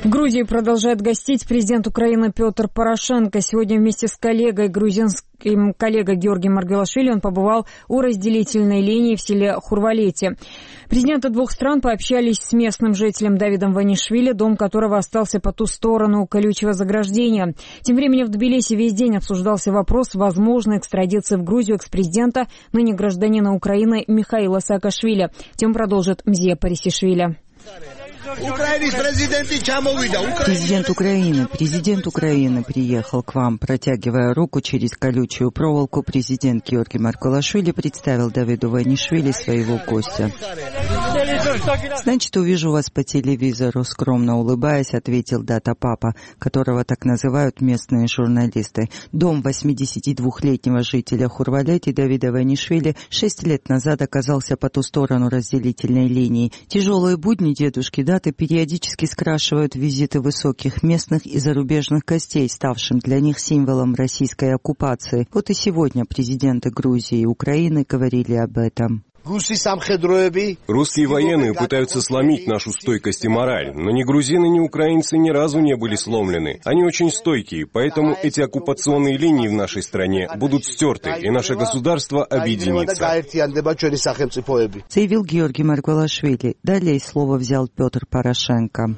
В Грузии продолжает гостить президент Украины Петр Порошенко. Сегодня вместе с грузинским коллегой Георгием Маргвелашвили он побывал у разделительной линии в селе Хурвалети. Президенты двух стран пообщались с местным жителем Давидом Ванишвили, дом которого остался по ту сторону колючего заграждения. Тем временем в Тбилиси весь день обсуждался вопрос возможной экстрадиции в Грузию экс-президента, ныне гражданина Украины Михаила Саакашвили. Тему продолжит Мзия Парисишвили. Президент Украины приехал к вам, протягивая руку через колючую проволоку. Президент Георгий Маргвелашвили представил Давиду Ванишвили своего гостя. «Значит, увижу вас по телевизору», — скромно улыбаясь, ответил Дата Папа, которого так называют местные журналисты. Дом 82-летнего жителя Хурвалети Давида Ванишвили 6 лет назад оказался по ту сторону разделительной линии. Тяжелые будни дедушки Даты периодически скрашивают визиты высоких местных и зарубежных гостей, ставшим для них символом российской оккупации. Вот и сегодня президенты Грузии и Украины говорили об этом. Русские военные пытаются сломить нашу стойкость и мораль, но ни грузины, ни украинцы ни разу не были сломлены. Они очень стойкие, поэтому эти оккупационные линии в нашей стране будут стерты, и наше государство объединится. Заявил Георгий Маргвелашвили. Далее слово взял Петр Порошенко.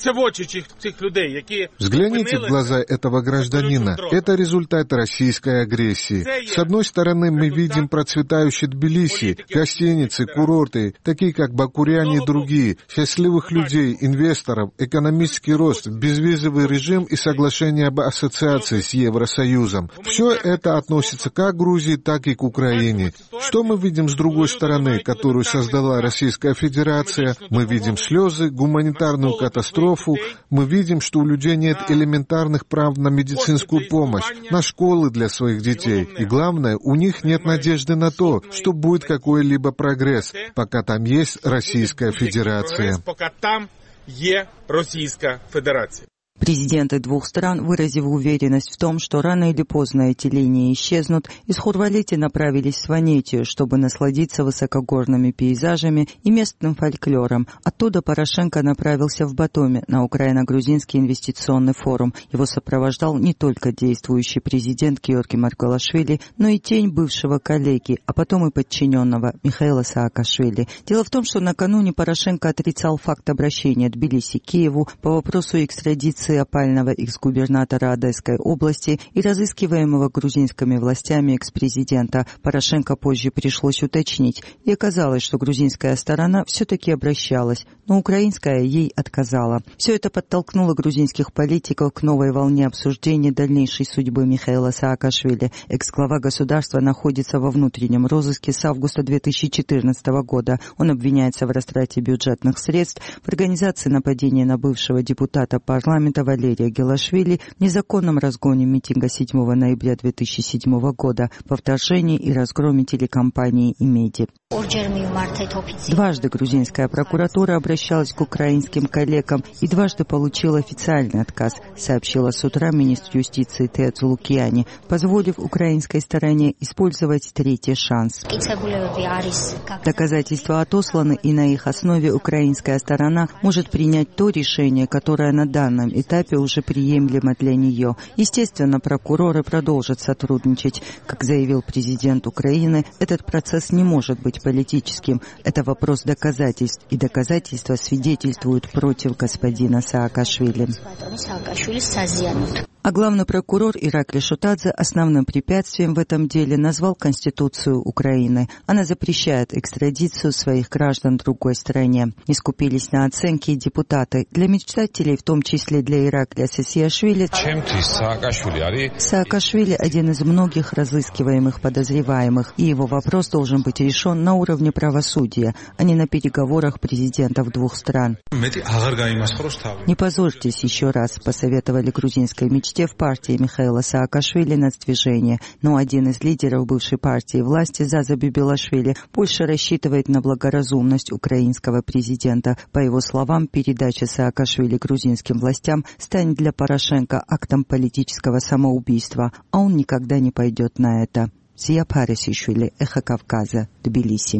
Взгляните в глаза этого гражданина. Это результат российской агрессии. С одной стороны, мы видим процветающий Тбилиси, гостиницы, курорты, такие как Бакуряне и другие, счастливых людей, инвесторов, экономический рост, безвизовый режим и соглашение об ассоциации с Евросоюзом. Все это относится как к Грузии, так и к Украине. Что мы видим с другой стороны, которую создала Российская Федерация? Мы видим слезы, гуманитарную катастрофу, мы видим, что у людей нет элементарных прав на медицинскую помощь, на школы для своих детей. И главное, у них нет надежды на то, что будет какой-либо прогресс, пока там есть Российская Федерация. Президенты двух стран, выразив уверенность в том, что рано или поздно эти линии исчезнут, из Хурвалети направились в Сванетию, чтобы насладиться высокогорными пейзажами и местным фольклором. Оттуда Порошенко направился в Батуми на Украино-грузинский инвестиционный форум. Его сопровождал не только действующий президент Георгий Маргвелашвили, но и тень бывшего коллеги, а потом и подчиненного Михаила Саакашвили. Дело в том, что накануне Порошенко отрицал факт обращения Тбилиси к Киеву по вопросу экстрадиции опального экс-губернатора Одесской области и разыскиваемого грузинскими властями экс-президента. Порошенко позже пришлось уточнить, и оказалось, что грузинская сторона все-таки обращалась, но украинская ей отказала. Все это подтолкнуло грузинских политиков к новой волне обсуждения дальнейшей судьбы Михаила Саакашвили. Экс-глава государства находится во внутреннем розыске с августа 2014 года. Он обвиняется в растрате бюджетных средств, в организации нападения на бывшего депутата парламента Валерия Гелашвили, в незаконном разгоне митинга 7 ноября 2007 года, во вторжении и разгроме телекомпании «Имеди». Дважды грузинская прокуратура обращалась к украинским коллегам и дважды получила официальный отказ, сообщила с утра министр юстиции Теодор Лукиани, позволив украинской стороне использовать третий шанс. Доказательства отосланы, и на их основе украинская сторона может принять то решение, которое на данном этапе уже приемлемо для нее. Естественно, прокуроры продолжат сотрудничать. Как заявил президент Украины, этот процесс не может быть политическим. Это вопрос доказательств, и доказательства свидетельствуют против господина Саакашвили. А главный прокурор Иракли Шутадзе основным препятствием в этом деле назвал Конституцию Украины. Она запрещает экстрадицию своих граждан другой стране. Не скупились на оценки и депутаты. Для мечтателей, в том числе для Иракли Саакашвили, Саакашвили один из многих разыскиваемых подозреваемых, и его вопрос должен быть решен на уровне правосудия, а не на переговорах президентов двух стран. Не позорьтесь еще раз, посоветовали грузинской мечте в партии Михаила Саакашвили «Нацдвижение», но один из лидеров бывшей партии власти Заза Бибилашвили больше рассчитывает на благоразумность украинского президента. По его словам, передача Саакашвили грузинским властям станет для Порошенко актом политического самоубийства, а он никогда не пойдет на это. Мзия Парисишвили, Эхо Кавказа, Тбилиси.